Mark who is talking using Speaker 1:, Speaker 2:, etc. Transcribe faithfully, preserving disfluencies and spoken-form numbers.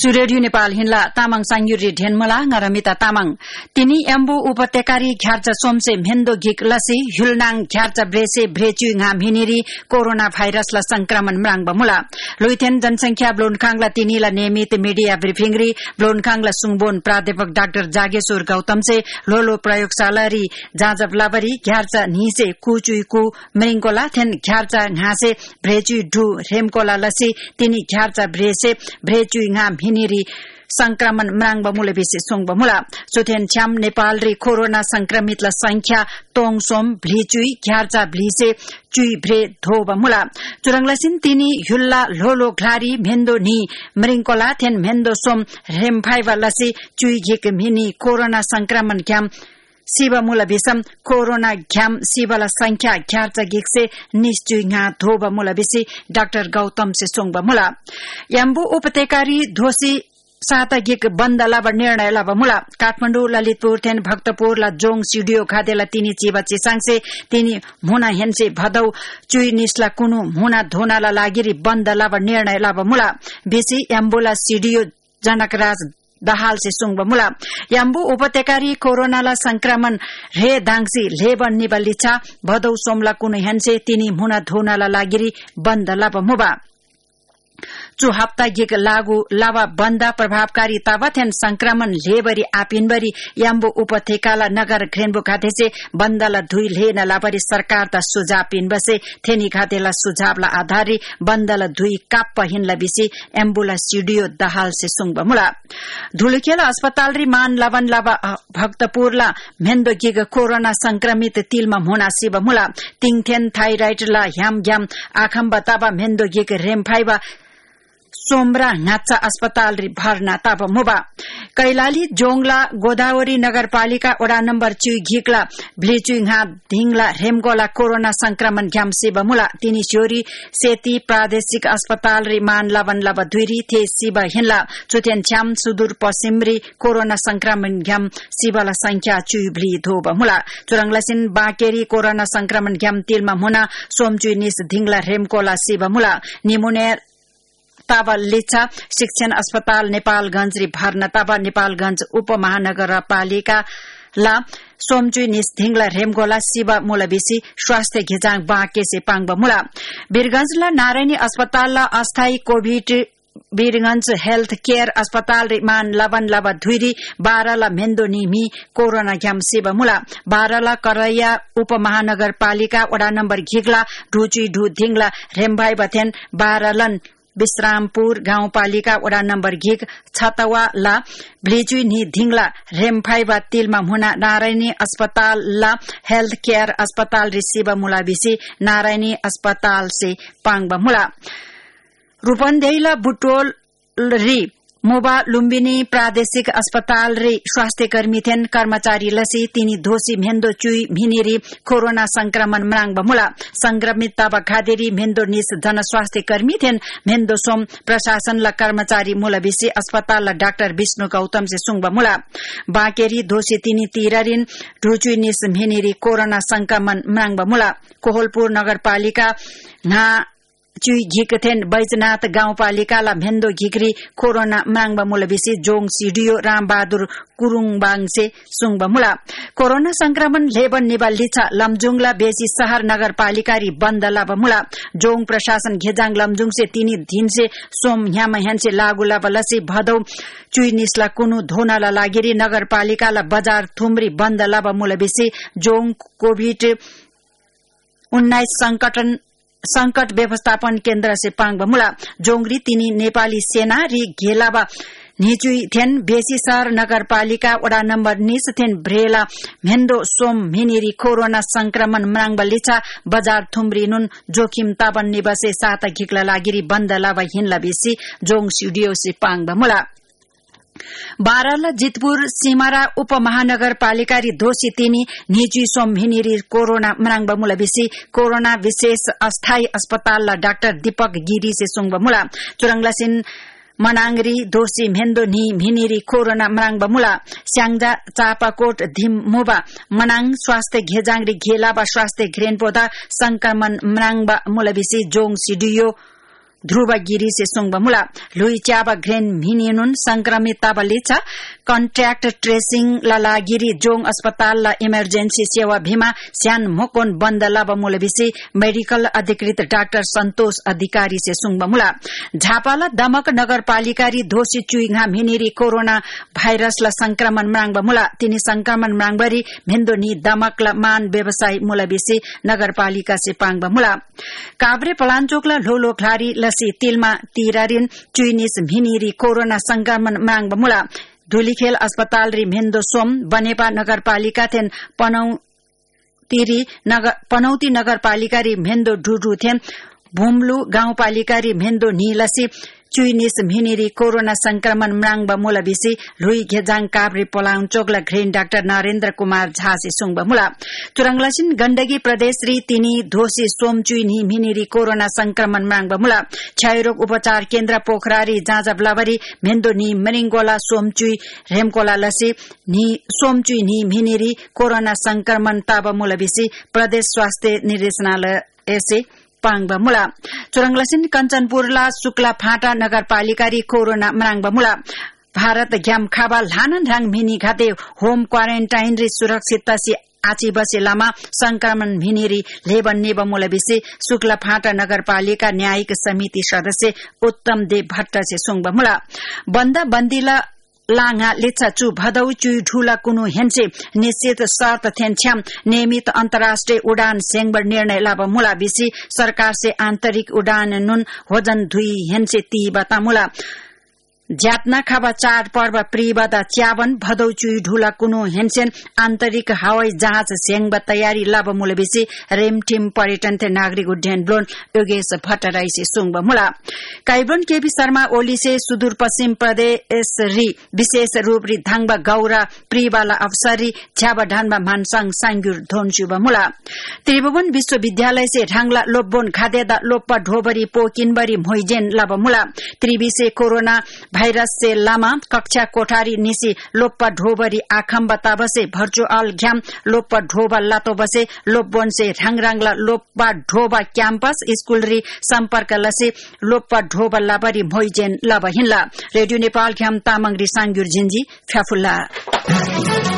Speaker 1: चु रेडियो नेपाल हिन्ला तामाङ सांयुरी ढेनमला ngरमिता तामाङ तिनी एम्बु उपत्यकारी घ्यार्चा सोमसे भेन्दो गिक लसी हुलनाङ घ्यार्चा ब्रेसे भ्रेचु ngam हिनिरी कोरोना भाइरसला संक्रमण म्राङ बमुला लुइथेन जनसंख्या ब्लोनखाङला तिनीला नियमित मीडिया ब्रिफिंगरी ब्लोनखाङला सुङबोन प्राध्यापक डाक्टर जागेश्वर गौतमसे लोलो प्रयोगशाला री जाजब लाबरी घ्यार्चा निसे कुचुइकु मृङकोला थेन घ्यार्चा घासे भ्रेचु डु रेमकोला लसी तिनी घ्यार्चा ब्रेसे भ्रेचु ngam हिनिरी संक्रमण म्राङ बमुले बेसी सोङ बमुला सुथेन छ्याम नेपाल री कोरोना संक्रमितला संख्या तोङसोम भ्लिचुई घ्यार्चा भ्लिसे चुई भ्रे धो बमुला चुरङलासिन तिनी हुल्ला लोलो घ्लारी भेन्दो नि मृङकोला थेन भेन्दो सोम रेमफाइवा लसी चुई घिक मिनी कोरोना संक्रमण घ्याम शिवा मूल विषम कोरोना घ्याम शिवला संख्या घ्यार्चा गिक्से निश्चुई ngha धोबा मूल बेसी डाक्टर गौतम से सोङबा मुला याम्बु उपत्यकारी धोसी साता गिक बन्द लाब निर्णय लाब मुला काठमाडौँ ललितपुर थेन भक्तपुर ला जोङ स्टुडियो खादेला तिनी चिबा चिसाङसे तिनी मुना हेन्से भदौ चुई निस्ला कुनु मुना धोनाला लागिरी बन्द लाब निर्णय लाब मुला बेसी याम्बुला स्टुडियो जनकराज दहाल से सुङबा मुला याम्बु उपत्यकारी कोरोनाला संक्रमण रे दाङसी लेबन निबलिछा भदौ सोमला कुनु हेन्से तिनी मुना धोनाला लागिरी बन्द लाब मुबा चु हप्ता गिक लागू लावा बन्दा प्रभावकारी ताबथेन संक्रमण लेबरी आपिनबरी याम्बु उपत्यकाला नगर घ्रेनबु खातेसे बन्दला धुई लेन लाबरी सरकार ता सुझाव पिनबसे थेनी खातेला सुझावला आधारी बन्दला धुई काप्प हिनला बिसी एम्बुला स्टुडियो दहाल से सुङबा मुला धुलुकेला अस्पताल री मान लवन लावा भक्तपुरला मेन्दो गिग कोरोना संक्रमित तिलमा मुना सिबा मुला तिङथेन थाइराइड ला ह्याम ग्याम आखम बताबा मेन्दो गिग रेमफाइबा सोमरा नाचा अस्पताल री भर्ना ताब मुबा कैलाली जोङला गोदावरी नगरपालिका वडा नम्बर चुई घिकला भ्लिचुई ngha ढिङला रेमगोला कोरोना संक्रमण घ्याम सिबा मुला तिनी छोरी सेती प्रादेशिक अस्पताल री मान लवन लब दुईरी थे सिबा हिनला चुतेन छ्याम सुदूर पश्चिमरी कोरोना संक्रमण घ्याम सिबाला संख्या चुई भ्ली धोब मुला चुरङलासिन बाकेरी कोरोना संक्रमण घ्याम तिलमा मुना सोमचुई निस ढिङला रेमकोला सिबा मुला निमुने ताबा लिच्छा शिक्षण अस्पताल नेपालगंज री भर्ना ताबा नेपालगंज उपमहानगरपालिका ला सोमचुई निस ढिङला रेमगोला शिवा मुलबिसी स्वास्थ्य घिजाङ बाँके से पाङबा मुला वीरगंज ला नारायणी अस्पताल ला अस्थायी कोभिड वीरगंज हेल्थ केयर अस्पताल री मान लवन लव धुरी बाह्र ला मेन्दो निमी कोरोना घ्याम शिवा मुला बाह्र ला करैया उपमहानगरपालिका वडा नम्बर घिगला ढुचुई ढु ढिङला रेमभाइ बथेन बाह्र लन विश्रामपुर गाउँपालिका वडा नम्बर घिग छतवा ला भ्लिचुई नि ढिङला रेमफाइबा तिलमा मुना नारायणी अस्पताल ला हेल्थ केयर अस्पताल री शिवा मुला बिसी नारायणी अस्पताल से पाङबा मुला रूपन्देहीला बुटोल री मोबा लुम्बिनी प्रादेशिक अस्पताल रे स्वास्थ्य कर्मी थेन कर्मचारी लसी तिनी धोसी मेन्दो चुई मिनिरी कोरोना संक्रमण म्राङ बमुला संक्रमित तब खादेरी मेन्दो निस जन स्वास्थ्य कर्मी थेन मेन्दो सोम प्रशासन ला कर्मचारी मुलबिसी अस्पताल ला डाक्टर विष्णु गौतम से सुङ बमुला बाकेरी धोसी तिनी तिररिन ढुचुई निस मिनिरी कोरोना संक्रमण म्राङ बमुला कोहलपुर नगरपालिका ना चुई घिकथेन बैजनाथ गाउँपालिका ला भेन्दो घिक्री कोरोना म्राङ मुलबिसी जोङ सिडियो रामबहादुर कुरुङबाङसे सुङ बमुला कोरोना संक्रमण लेबन निबालिछा लमजुङला बेसी शहर नगरपालिका री बन्द ला बमुला जोङ प्रशासन घेजाङ लमजुङ से तिनी दिन से सोम ह्याम ह्यानसे लागू ला बलसी भदौ चुई निस्ला कुनु धोना ला लागिरी नगरपालिका ला बजार थुमरी बन्द ला बमुलबिसी जोङ कोभिड उन्नाइस संकटन संकट व्यवस्थापन केन्द्र से पाङ बमुला जोङरी तिनी नेपाली सेना री घेलाबा निचुई थेन बेसी शहर नगरपालिका वडा नम्बर निस थेन भ्रेला मेन्दो सोम मिनिरी कोरोना संक्रमण म्राङ बलिछा बजार थुमरी नुन जोखिम ताबन निबसे साता घिकला लागिरी बन्द लाबा हिनला बेसी जोङ स्टुडियो से पाङ बमुला बाराला जितपुर सिमारा उपमहानगरपालिका री दोषी तिनी निजी सोम हिनिरी कोरोना म्राङ बमुला बेसी कोरोना विशेष अस्थायी अस्पताल ला डाक्टर दीपक गिरी से सुङ बमुला चुरङलासिन मनाङरी दोषी मेन्दो नि मिनिरी कोरोना म्राङ बमुला स्याङजा चापाकोट धिम मुबा मनाङ स्वास्थ्य घेजाङ री घेलाबा स्वास्थ्य घ्रेन पोदा संक्रमण म्राङ मुलबिसी जोङ सिडियो ध्रुव गिरी से सुंगबमुला लुई च्याबा ग्रेन मिनिनुन संक्रमित ताबलिचा कन्ट्याक्ट ट्रेसिंग लालागिरी जोङ अस्पताल ला इमर्जेन्सी सेवा भीमा स्यान मोकोन बन्द लाब मुलबिसी मेडिकल अधिकृत डाक्टर सन्तोष अधिकारी से सुंगबमुला झापाला दमक नगरपालिका री दोषी चुइङा मिनिरी कोरोना भाइरस ला संक्रमण म्राङबमुला तिनी संक्रमण म्राङबरी मेन्दोनी दमक ला मान व्यवसाय मुलबिसी नगरपालिका से पाङबमुला काभ्रे पलाञ्चोकला लोलो खलारी लसी तिलमा तिरारिन चुइनिस मिनिरी कोरोना संक्रमण म्राङबमुला धुलीखेल अस्पताल री मेन्दो सोम बनेपा नगरपालिका थेन पनौ तिरी नगर पनौती नगरपालिका री मेन्दो डुडु थेन भुम्लु गाउँपालिका री मेन्दो नीलसी चुइनिस मिनिरी कोरोना संक्रमण म्राङ बमुला बिसी लुई घेजाङ काभ्रे पोलाङ चोकला ग्रेन डाक्टर नरेन्द्र कुमार झा से सुङ बमुला तुरंगलसिन गण्डकी प्रदेश री तिनी धोसी सोम चुइनी मिनिरी कोरोना संक्रमण म्राङ बमुला क्षयरोग उपचार केन्द्र पोखरारी जाँजबलावरी मेन्दो नि मरिङगोला सोमचुई रेमकोला लसी नि सोमचुई नि मिनिरी कोरोना संक्रमण ताबमुला बिसी प्रदेश स्वास्थ्य निर्देशनालय एसे पाङबमुला चुरंगलसिन कञ्चनपुरला शुक्ला फाटा नगरपालिका री कोरोना म्राङबमुला भारत ग्याम खाबा लानन राङ मिनी घाते होम क्वारेन्टाइन री सुरक्षित सी आची बसे लामा संक्रमण मिनिरी लेबन नेबमुला बिसे शुक्ला फाटा नगरपालिका न्यायिक समिति सदस्य उत्तम देव भट्ट से सुङबमुला बन्दा बन्दीला लाङा लेचा चु भदौ चुई ढुला कुनु हेन्से निश्चित शर्त थेन्छ्याम नियमित अन्तर्राष्ट्रिय उडान सेंगबर निर्णय लाभ मुला बिसी सरकार से आन्तरिक उडान नुन होजन धुई हेन्से ती बतामुला ज्यातना खाबा चाड पर्व प्रिबदा च्यावन भदौ चुई ढुला कुनु हेन्सेन आन्तरिक हवाई जहाज सेंग तयारी लाभ मुला बिसी रेमटिम पर्यटन थे नागरिक उड्डयन ब्लोन योगेश भट्टराई से सुङब मुला काइब्रोन केबी शर्मा ओली से सुदूर पश्चिम प्रदेश री विशेष रूप री धाङबा गौरा प्रिबाला अवसरी छ्याबा ढानबा मानसाङ सांगुर धोनसुब मुला त्रिभुवन विश्वविद्यालय से ढाङला लोब्बोन खादेदा लोप्पा ढोबरी पोकिनबरी मोइजेन लाभ मुला त्रिबी से कोरोना भाइरस से लामा कक्षा कोठारी निसी लोप्पा ढोबरी आखम बताबसे भर्चुअल घ्याम लोप्पा ढोबा लातो बसे लोब्बोन से ढाङराङला लोप्पा ढोबा क्याम्पस स्कूल री सम्पर्क लसे लोप्पा ढोबा लाबरी मोइजेन लब हिन्ला रेडियो नेपाल घ्याम तामाङ री सांगुर जिन्जी फ्याफुल्ला